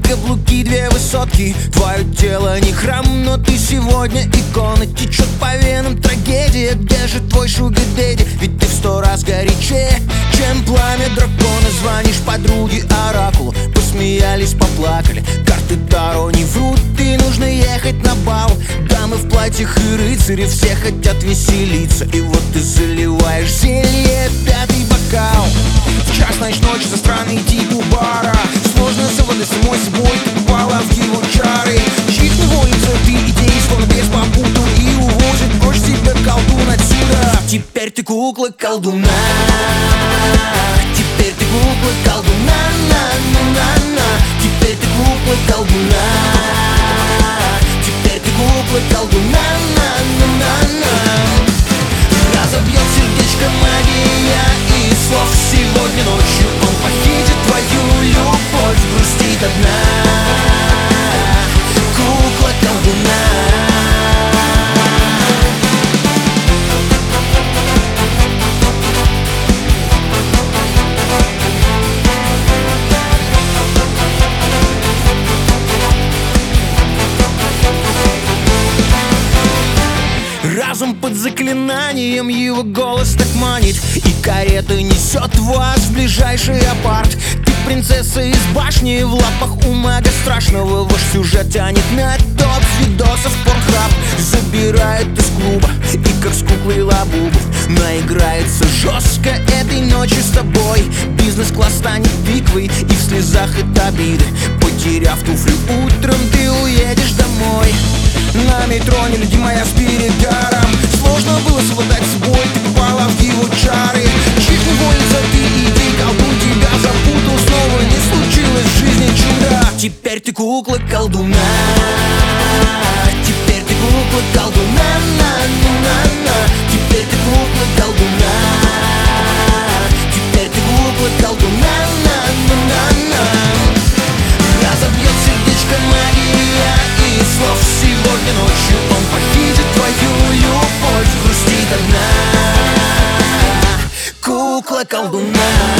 каблуки, две высотки. Твое тело не храм, но ты сегодня икона. Течет по венам трагедия, где же твой шугар-дэдди? Ведь ты в 100 раз горячее, чем пламя дракона. Звонишь подруге оракулу, посмеялись, поплакали. Карты Таро не врут, и нужно ехать на бал. Дамы в платьях и рыцари, все хотят веселиться. И вот ты заливаешь зелье, пятый бокал. В час ночи за странный тип у бара. Сложно совладать самой собой, ты попала в его чары. Чьих невольница ты, идеи словно без попутал. И увозит прочь тебя колдун отсюда. Теперь ты кукла колдуна. Теперь ты кукла колдуна, на-на-на-на. Теперь ты кукла колдуна. Теперь ты кукла колдуна, на-на-на-на. Разобьет сердечко магия и слов. Сегодня ночью он похитит твою любовь, грустит одна. Кукла колдуна. Разум под заклинанием, его голос так манит. И карета несет вас в ближайший апарт. Ты принцесса из башни, в лапах у мага страшного. Ваш сюжет тянет на топ видосов Порнхаб. Забирает из клуба и как с куклой лабубов наиграется жестко этой ночью с тобой. Бизнес-класс станет битвой, и в слезах от обиды. Потеряв туфли утром, ты уедешь домой. На метро не люди моя с перегаром. Сложно было совладать с собой, ты попала в его чары. Чьих невольница ты, иди, колдун тебя запутал. Снова не случилось в жизни чуда. Теперь ты кукла колдуна. Теперь ты кукла колдуна, на-на-на-на. Теперь ты кукла колдуна. Теперь ты кукла колдуна, на-на-на-на. Разобьет сердечко магия и слов. Сегодня ночью он похитит твою любовь, грустит одна. Кукла колдуна.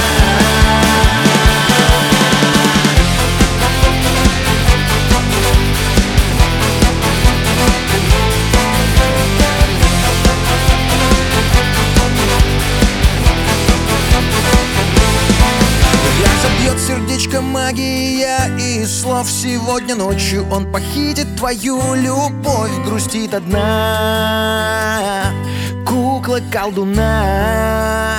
Разобьет сердечко магия и слов. Сегодня ночью он похитит твою любовь, грустит одна. Кукла колдуна.